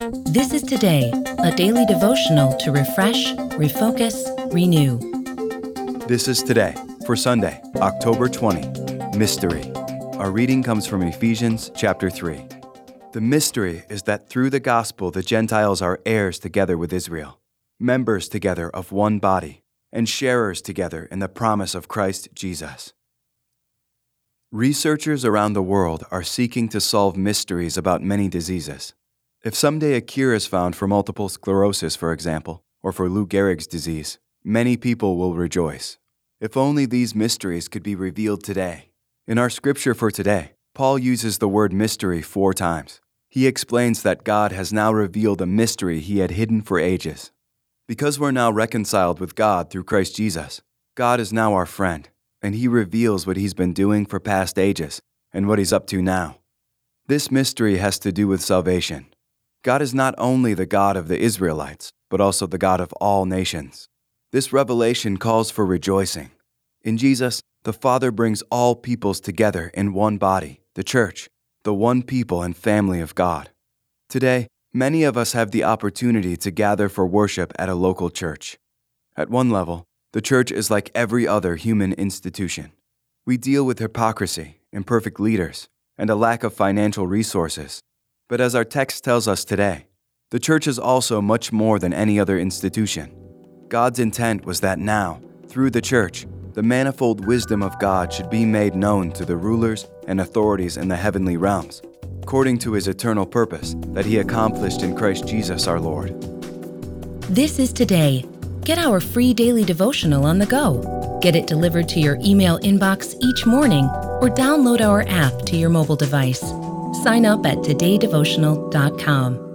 This is Today, a daily devotional to refresh, refocus, renew. This is Today for Sunday, October 20. Mystery. Our reading comes from Ephesians chapter 3. The mystery is that through the gospel the Gentiles are heirs together with Israel, members together of one body, and sharers together in the promise of Christ Jesus. Researchers around the world are seeking to solve mysteries about many diseases. If someday a cure is found for multiple sclerosis, for example, or for Lou Gehrig's disease, many people will rejoice. If only these mysteries could be revealed today. In our scripture for today, Paul uses the word mystery 4 times. He explains that God has now revealed a mystery he had hidden for ages. Because we're now reconciled with God through Christ Jesus, God is now our friend, and he reveals what he's been doing for past ages and what he's up to now. This mystery has to do with salvation. God is not only the God of the Israelites, but also the God of all nations. This revelation calls for rejoicing. In Jesus, the Father brings all peoples together in one body, the church, the one people and family of God. Today, many of us have the opportunity to gather for worship at a local church. At one level, the church is like every other human institution. We deal with hypocrisy, imperfect leaders, and a lack of financial resources. But as our text tells us today, the church is also much more than any other institution. God's intent was that now, through the church, the manifold wisdom of God should be made known to the rulers and authorities in the heavenly realms, according to his eternal purpose that he accomplished in Christ Jesus our Lord. This is Today. Get our free daily devotional on the go. Get it delivered to your email inbox each morning or download our app to your mobile device. Sign up at todaydevotional.com.